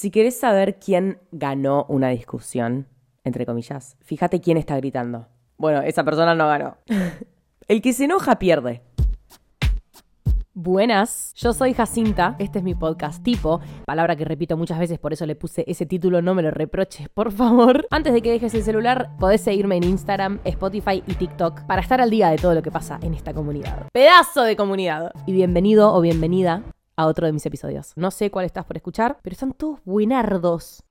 Si querés saber quién ganó una discusión, entre comillas, fíjate quién está gritando. Bueno, esa persona no ganó. El que se enoja pierde. Buenas, yo soy Jacinta, este es mi podcast tipo, palabra que repito muchas veces, por eso le puse ese título, no me lo reproches, por favor. Antes de que dejes el celular, podés seguirme en Instagram, Spotify y TikTok para estar al día de todo lo que pasa en esta comunidad. ¡Pedazo de comunidad! Y bienvenido o bienvenida a otro de mis episodios. No sé cuál estás por escuchar, pero están todos buenardos.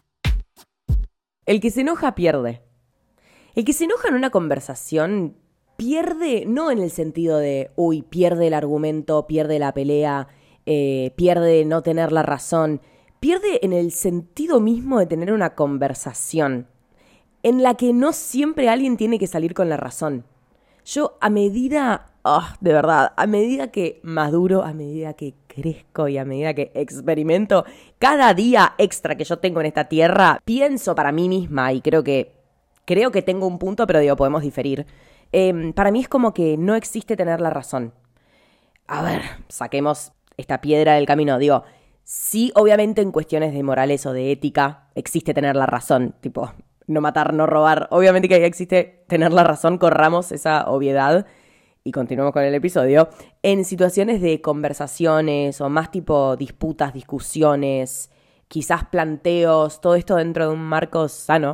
El que se enoja pierde. El que se enoja en una conversación pierde, no en el sentido de, pierde el argumento, pierde la pelea, pierde no tener la razón. Pierde en el sentido mismo de tener una conversación en la que no siempre alguien tiene que salir con la razón. Yo a medida, de verdad, a medida que maduro, a medida que crezco y a medida que experimento cada día extra que yo tengo en esta tierra, pienso para mí misma y creo que tengo un punto, pero digo, podemos diferir. Para mí es como que no existe tener la razón. A ver, saquemos esta piedra del camino. Digo, sí, obviamente en cuestiones de morales o de ética existe tener la razón. Tipo, no matar, no robar. Obviamente que existe tener la razón, corramos esa obviedad y continuemos con el episodio. En situaciones de conversaciones o más tipo disputas, discusiones, quizás planteos, todo esto dentro de un marco sano.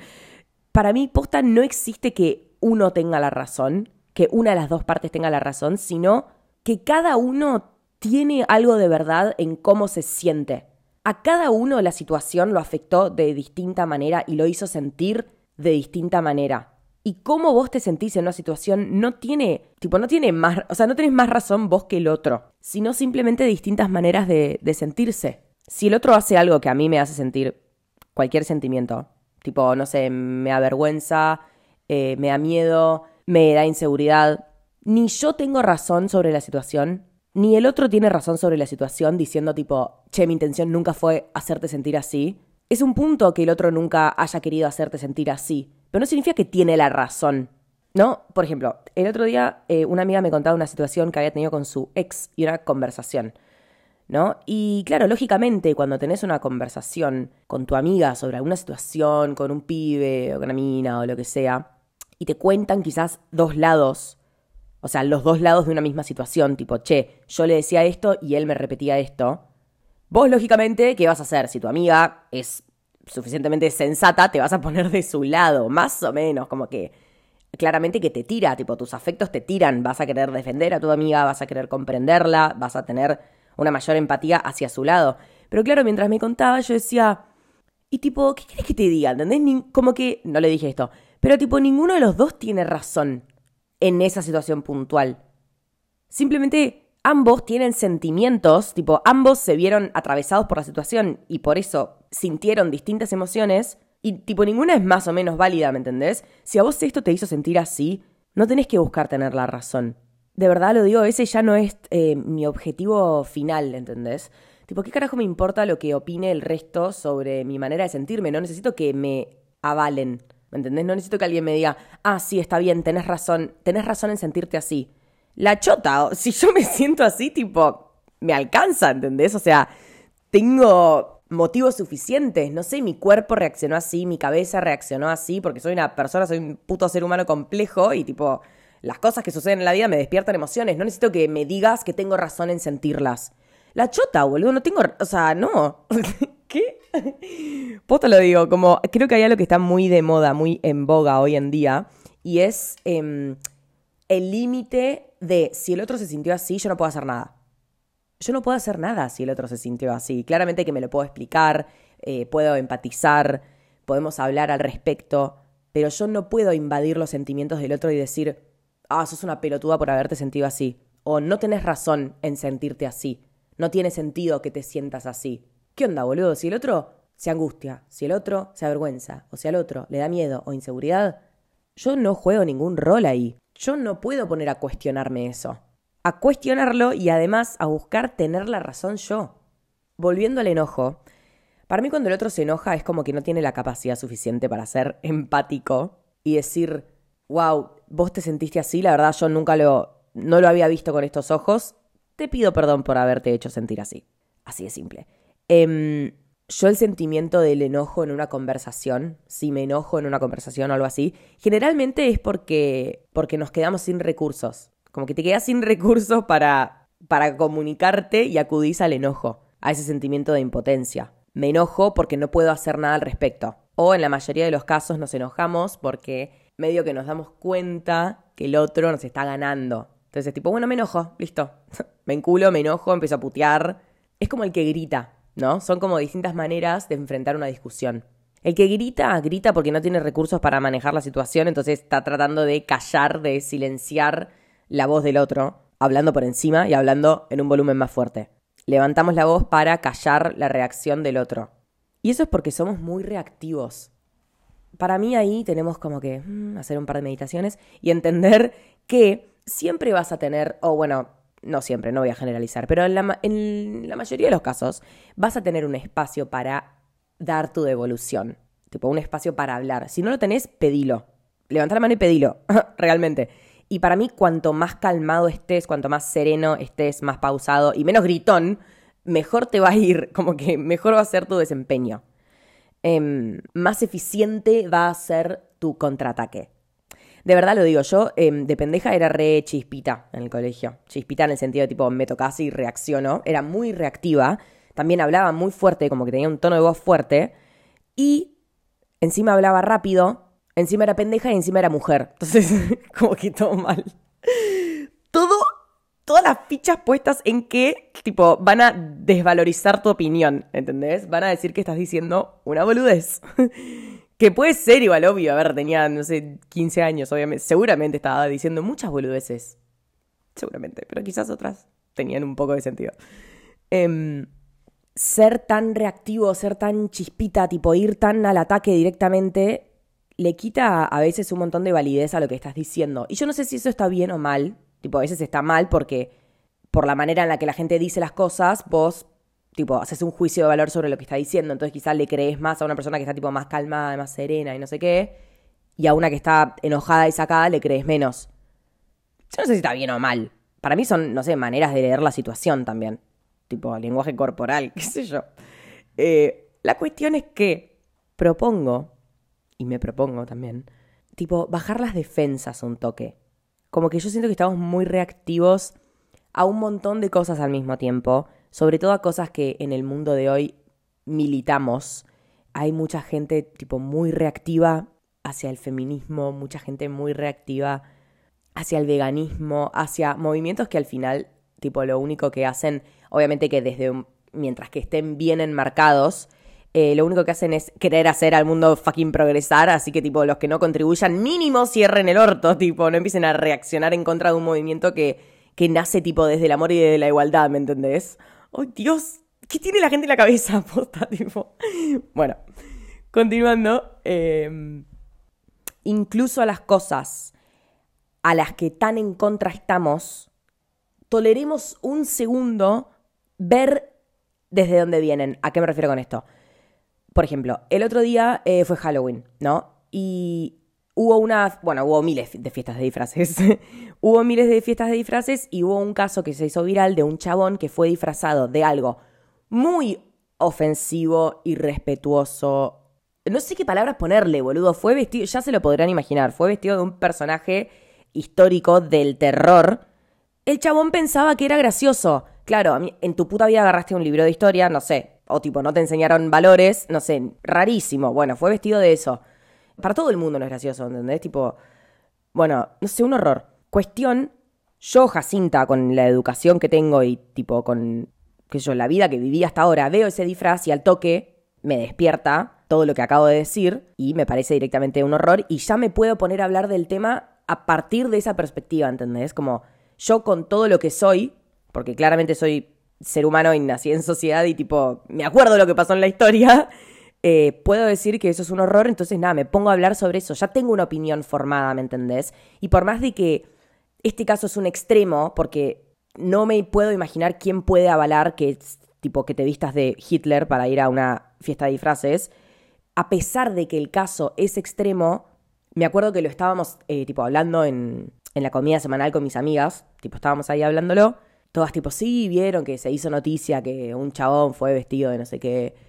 Para mí, posta, no existe que uno tenga la razón, que una de las dos partes tenga la razón, sino que cada uno tiene algo de verdad en cómo se siente. A cada uno la situación lo afectó de distinta manera y lo hizo sentir de distinta manera. Y cómo vos te sentís en una situación no tiene más, no tenés más razón vos que el otro, sino simplemente distintas maneras de sentirse. Si el otro hace algo que a mí me hace sentir cualquier sentimiento, tipo, no sé, me da vergüenza, me da miedo, me da inseguridad. Ni yo tengo razón sobre la situación, ni el otro tiene razón sobre la situación diciendo tipo, che, mi intención nunca fue hacerte sentir así. Es un punto que el otro nunca haya querido hacerte sentir así, pero no significa que tiene la razón, ¿no? Por ejemplo, el otro día una amiga me contaba una situación que había tenido con su ex y una conversación, ¿no? Y claro, lógicamente, cuando tenés una conversación con tu amiga sobre alguna situación, con un pibe o con una mina o lo que sea, y te cuentan quizás dos lados, o sea, los dos lados de una misma situación, tipo, che, yo le decía esto y él me repetía esto. Vos, lógicamente, ¿qué vas a hacer? Si tu amiga es suficientemente sensata, te vas a poner de su lado, más o menos, como que claramente que te tira, tipo, tus afectos te tiran, vas a querer defender a tu amiga, vas a querer comprenderla, vas a tener una mayor empatía hacia su lado. Pero claro, mientras me contaba, yo decía, y tipo, ¿qué querés que te diga? ¿Entendés? Como que, no le dije esto, pero tipo, ninguno de los dos tiene razón en esa situación puntual. Simplemente ambos tienen sentimientos, tipo, ambos se vieron atravesados por la situación y por eso sintieron distintas emociones y tipo, ninguna es más o menos válida, ¿me entendés? Si a vos esto te hizo sentir así, no tenés que buscar tener la razón. De verdad lo digo, ese ya no es mi objetivo final, ¿entendés? Tipo, ¿qué carajo me importa lo que opine el resto sobre mi manera de sentirme? No necesito que me avalen, ¿me entendés? No necesito que alguien me diga, sí, está bien, tenés razón en sentirte así. La chota, si yo me siento así, tipo, me alcanza, ¿entendés? O sea, tengo motivos suficientes, no sé, mi cuerpo reaccionó así, mi cabeza reaccionó así, porque soy una persona, soy un puto ser humano complejo y tipo, las cosas que suceden en la vida me despiertan emociones, no necesito que me digas que tengo razón en sentirlas. La chota, boludo, no tengo, no. ¿Qué? Posta lo digo, como creo que hay algo que está muy de moda, muy en boga hoy en día, y es el límite de si el otro se sintió así, yo no puedo hacer nada. Yo no puedo hacer nada si el otro se sintió así. Claramente que me lo puedo explicar, puedo empatizar, podemos hablar al respecto, pero yo no puedo invadir los sentimientos del otro y decir, sos una pelotuda por haberte sentido así, o no tenés razón en sentirte así, no tiene sentido que te sientas así. ¿Qué onda, boludo? Si el otro se angustia, si el otro se avergüenza, o si al otro le da miedo o inseguridad, yo no juego ningún rol ahí. Yo no puedo poner a cuestionarme eso. A cuestionarlo y además a buscar tener la razón yo. Volviendo al enojo, para mí cuando el otro se enoja es como que no tiene la capacidad suficiente para ser empático y decir, wow, vos te sentiste así, la verdad yo no lo había visto con estos ojos, te pido perdón por haberte hecho sentir así. Así de simple. Yo el sentimiento del enojo en una conversación, si me enojo en una conversación o algo así, generalmente es porque nos quedamos sin recursos. Como que te quedas sin recursos para comunicarte y acudís al enojo, a ese sentimiento de impotencia. Me enojo porque no puedo hacer nada al respecto. O en la mayoría de los casos nos enojamos porque medio que nos damos cuenta que el otro nos está ganando. Entonces es tipo, bueno, me enojo, listo. Me enculo, me enojo, empiezo a putear. Es como el que grita, ¿no? Son como distintas maneras de enfrentar una discusión. El que grita porque no tiene recursos para manejar la situación, entonces está tratando de callar, de silenciar la voz del otro, hablando por encima y hablando en un volumen más fuerte. Levantamos la voz para callar la reacción del otro. Y eso es porque somos muy reactivos. Para mí ahí tenemos como que hacer un par de meditaciones y entender que siempre vas a tener, o bueno, no siempre, no voy a generalizar, pero en la mayoría de los casos vas a tener un espacio para dar tu devolución. Tipo, un espacio para hablar. Si no lo tenés, pedilo. Levanta la mano y pedilo, realmente. Y para mí, cuanto más calmado estés, cuanto más sereno estés, más pausado y menos gritón, mejor te va a ir, como que mejor va a ser tu desempeño. Más eficiente va a ser tu contraataque. De verdad lo digo, yo de pendeja era re chispita en el colegio. Chispita en el sentido de tipo, me tocas y reacciono. Era muy reactiva. También hablaba muy fuerte, como que tenía un tono de voz fuerte. Y encima hablaba rápido. Encima era pendeja y encima era mujer. Entonces, como que todo mal. Todas las fichas puestas en que, tipo, van a desvalorizar tu opinión, ¿entendés? Van a decir que estás diciendo una boludez. Que puede ser igual, obvio. A ver, tenía, no sé, 15 años, obviamente. Seguramente estaba diciendo muchas boludeces. Seguramente, pero quizás otras tenían un poco de sentido. Ser tan reactivo, ser tan chispita, tipo, ir tan al ataque directamente, le quita a veces un montón de validez a lo que estás diciendo. Y yo no sé si eso está bien o mal. Tipo, a veces está mal porque por la manera en la que la gente dice las cosas, vos, tipo, haces un juicio de valor sobre lo que está diciendo. Entonces quizás le crees más a una persona que está, tipo, más calmada, más serena y no sé qué. Y a una que está enojada y sacada le crees menos. Yo no sé si está bien o mal. Para mí son, no sé, maneras de leer la situación también. Tipo, lenguaje corporal, qué sé yo. La cuestión es que propongo, y me propongo también, tipo, bajar las defensas un toque. Como que yo siento que estamos muy reactivos a un montón de cosas al mismo tiempo, sobre todo a cosas que en el mundo de hoy militamos. Hay mucha gente, tipo, muy reactiva hacia el feminismo, mucha gente muy reactiva hacia el veganismo, hacia movimientos que al final, tipo, lo único que hacen, obviamente que mientras que estén bien enmarcados, lo único que hacen es querer hacer al mundo fucking progresar, así que, tipo, los que no contribuyan mínimo cierren el orto, tipo, no empiecen a reaccionar en contra de un movimiento que nace, tipo, desde el amor y de la igualdad, ¿me entendés? ¡Ay, Dios! ¿Qué tiene la gente en la cabeza? Posta, tipo. Bueno, continuando. Incluso a las cosas a las que tan en contra estamos, toleremos un segundo ver desde dónde vienen. ¿A qué me refiero con esto? Por ejemplo, el otro día fue Halloween, ¿no? Y hubo miles de fiestas de disfraces. Hubo miles de fiestas de disfraces y hubo un caso que se hizo viral de un chabón que fue disfrazado de algo muy ofensivo, irrespetuoso. No sé qué palabras ponerle, boludo. Fue vestido, ya se lo podrán imaginar, fue vestido de un personaje histórico del terror. El chabón pensaba que era gracioso. Claro, en tu puta vida agarraste un libro de historia, no sé, o tipo no te enseñaron valores, no sé, rarísimo. Bueno, fue vestido de eso. Para todo el mundo no es gracioso, ¿entendés? Tipo, bueno, no sé, un horror. Cuestión, yo, Jacinta, con la educación que tengo y tipo con, qué sé yo, la vida que viví hasta ahora, veo ese disfraz y al toque me despierta todo lo que acabo de decir y me parece directamente un horror y ya me puedo poner a hablar del tema a partir de esa perspectiva, ¿entendés? Como yo con todo lo que soy, porque claramente soy ser humano y nací en sociedad y tipo, me acuerdo de lo que pasó en la historia, puedo decir que eso es un horror, entonces nada, me pongo a hablar sobre eso, ya tengo una opinión formada, ¿me entendés? Y por más de que este caso es un extremo, porque no me puedo imaginar quién puede avalar que, tipo, que te vistas de Hitler para ir a una fiesta de disfraces, a pesar de que el caso es extremo, me acuerdo que lo estábamos, tipo, hablando en la comida semanal con mis amigas, tipo, estábamos ahí hablándolo, todas tipo, sí, vieron que se hizo noticia que un chabón fue vestido de no sé qué.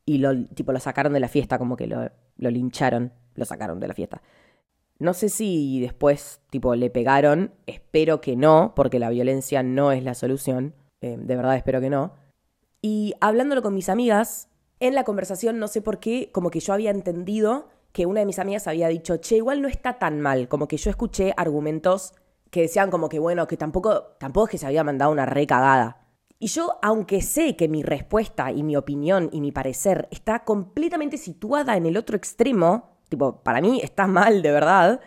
y lo sacaron de la fiesta, como que lo lincharon, lo sacaron de la fiesta. No sé si después, le pegaron, espero que no, porque la violencia no es la solución, de verdad espero que no. Y hablándolo con mis amigas, en la conversación no sé por qué, como que yo había entendido que una de mis amigas había dicho, che, igual no está tan mal, como que yo escuché argumentos que decían como que bueno, que tampoco es que se había mandado una recagada. Y yo, aunque sé que mi respuesta y mi opinión y mi parecer está completamente situada en el otro extremo, para mí está mal de verdad,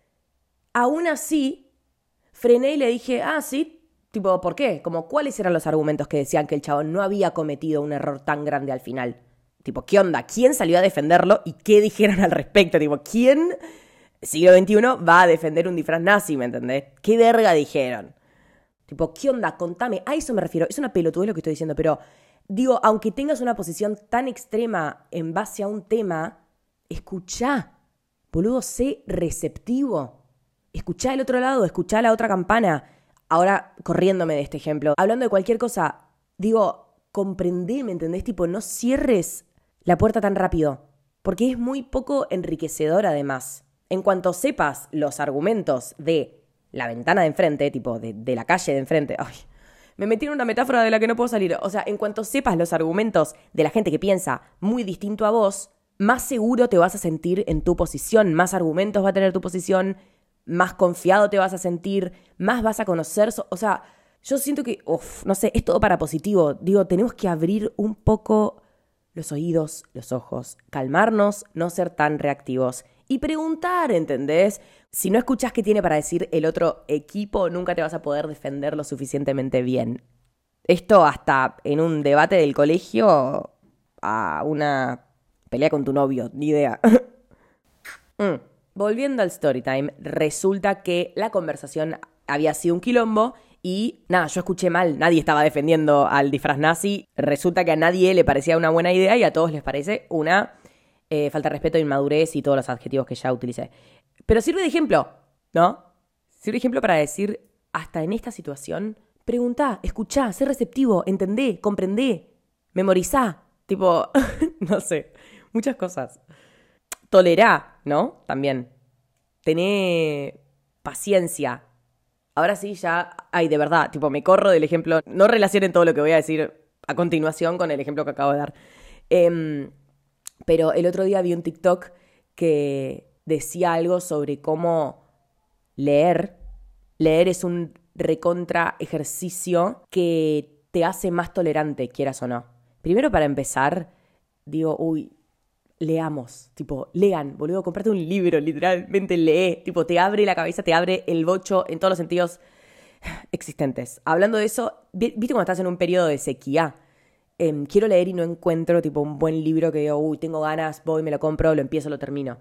aún así frené y le dije, sí, ¿por qué? Como, ¿cuáles eran los argumentos que decían que el chabón no había cometido un error tan grande al final? ¿Qué onda? ¿Quién salió a defenderlo y qué dijeron al respecto? ¿Quién, siglo XXI, va a defender un disfraz nazi, me entendés? ¿Qué verga dijeron? ¿Qué onda? Contame. A eso me refiero. Es una pelotudez lo que estoy diciendo, pero digo, aunque tengas una posición tan extrema en base a un tema, escuchá. Boludo, sé receptivo. Escuchá el otro lado, escuchá la otra campana. Ahora, corriéndome de este ejemplo, hablando de cualquier cosa, digo, comprendé, ¿me entendés? No cierres la puerta tan rápido, porque es muy poco enriquecedor además. En cuanto sepas los argumentos de la ventana de enfrente, de la calle de enfrente, ay, me metí en una metáfora de la que no puedo salir. O sea, en cuanto sepas los argumentos de la gente que piensa muy distinto a vos, más seguro te vas a sentir en tu posición, más argumentos va a tener tu posición, más confiado te vas a sentir, más vas a conocer. O sea, yo siento que, no sé, es todo para positivo. Digo, tenemos que abrir un poco los oídos, los ojos, calmarnos, no ser tan reactivos y preguntar, ¿entendés? Si no escuchás qué tiene para decir el otro equipo, nunca te vas a poder defender lo suficientemente bien. Esto hasta en un debate del colegio a una pelea con tu novio, ni idea. Volviendo al storytime, resulta que la conversación había sido un quilombo y nada, yo escuché mal, nadie estaba defendiendo al disfraz nazi. Resulta que a nadie le parecía una buena idea y a todos les parece una falta de respeto, inmadurez y todos los adjetivos que ya utilicé. Pero sirve de ejemplo, ¿no? Sirve de ejemplo para decir, hasta en esta situación, preguntá, escuchá, sé receptivo, entendé, comprendé, memorizá. No sé, muchas cosas. Tolerá, ¿no? También. Tené paciencia. Ahora sí ya, de verdad, me corro del ejemplo. No relacionen todo lo que voy a decir a continuación con el ejemplo que acabo de dar. Pero el otro día vi un TikTok que decía algo sobre cómo leer es un recontra ejercicio que te hace más tolerante, quieras o no. Primero, para empezar, digo, leamos, lean, boludo, comprate un libro, literalmente lee, te abre la cabeza, te abre el bocho en todos los sentidos existentes. Hablando de eso, ¿viste cuando estás en un periodo de sequía? Quiero leer y no encuentro un buen libro que digo, tengo ganas, voy, me lo compro, lo empiezo, lo termino.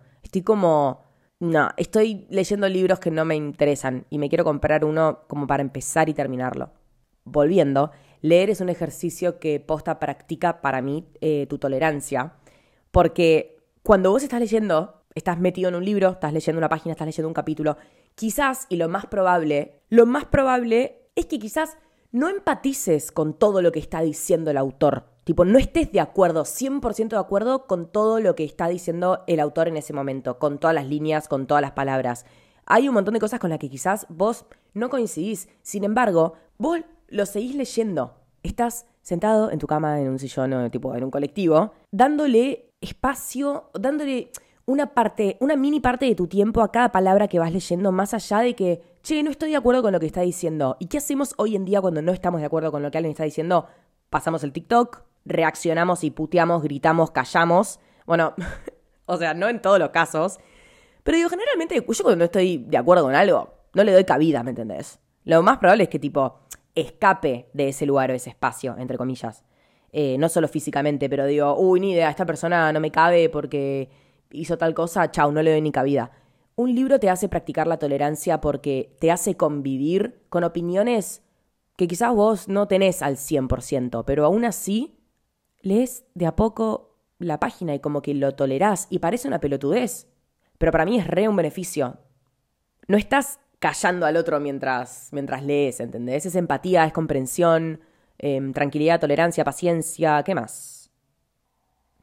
Estoy leyendo libros que no me interesan y me quiero comprar uno como para empezar y terminarlo. Volviendo, leer es un ejercicio que posta practica para mí tu tolerancia, porque cuando vos estás leyendo, estás metido en un libro, estás leyendo una página, estás leyendo un capítulo, quizás, y lo más probable es que quizás no empatices con todo lo que está diciendo el autor. No estés de acuerdo, 100% de acuerdo con todo lo que está diciendo el autor en ese momento, con todas las líneas, con todas las palabras. Hay un montón de cosas con las que quizás vos no coincidís. Sin embargo, vos lo seguís leyendo. Estás sentado en tu cama, en un sillón o en un colectivo, dándole espacio, dándole una mini parte de tu tiempo a cada palabra que vas leyendo, más allá de que, no estoy de acuerdo con lo que está diciendo. ¿Y qué hacemos hoy en día cuando no estamos de acuerdo con lo que alguien está diciendo? Pasamos el TikTok, reaccionamos y puteamos, gritamos, callamos. Bueno, o sea, no en todos los casos. Pero generalmente yo cuando no estoy de acuerdo con algo, no le doy cabida, ¿me entendés? Lo más probable es que escape de ese lugar o ese espacio, entre comillas. No solo físicamente, pero digo, ni idea, esta persona no me cabe porque hizo tal cosa, chau, no le doy ni cabida. Un libro te hace practicar la tolerancia porque te hace convivir con opiniones que quizás vos no tenés al 100%, pero aún así lees de a poco la página y como que lo tolerás y parece una pelotudez. Pero para mí es re un beneficio. No estás callando al otro mientras lees, ¿entendés? Es empatía, es comprensión, tranquilidad, tolerancia, paciencia, ¿qué más?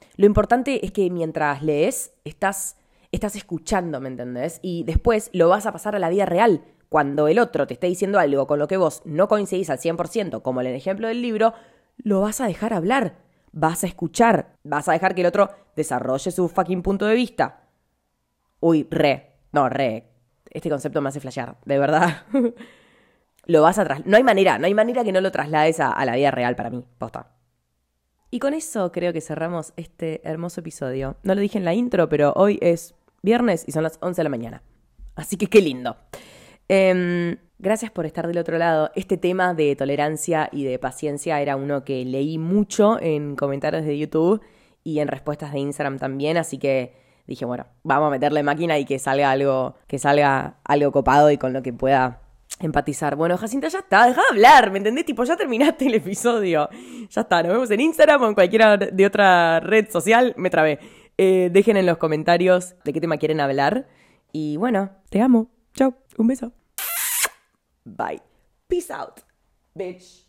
Lo importante es que mientras lees, estás escuchando, ¿me entendés? Y después lo vas a pasar a la vida real. Cuando el otro te esté diciendo algo con lo que vos no coincidís al 100%, como en el ejemplo del libro, lo vas a dejar hablar. Vas a escuchar. Vas a dejar que el otro desarrolle su fucking punto de vista. Uy, este concepto me hace flashear, de verdad. Lo vas a no hay manera que no lo traslades a la vida real para mí, posta. Y con eso creo que cerramos este hermoso episodio. No lo dije en la intro, pero hoy es viernes y son las 11 de la mañana. Así que qué lindo. Gracias por estar del otro lado. Este tema de tolerancia y de paciencia era uno que leí mucho en comentarios de YouTube y en respuestas de Instagram también, así que dije, bueno, vamos a meterle máquina y que salga algo copado y con lo que pueda empatizar. Bueno, Jacinta, ya está, deja de hablar, ¿me entendés? Tipo, ya terminaste el episodio. Ya está, nos vemos en Instagram o en cualquiera de otra red social. Me trabé. Dejen en los comentarios de qué tema quieren hablar. Y bueno, te amo. Chau, un beso. Bye. Peace out, bitch.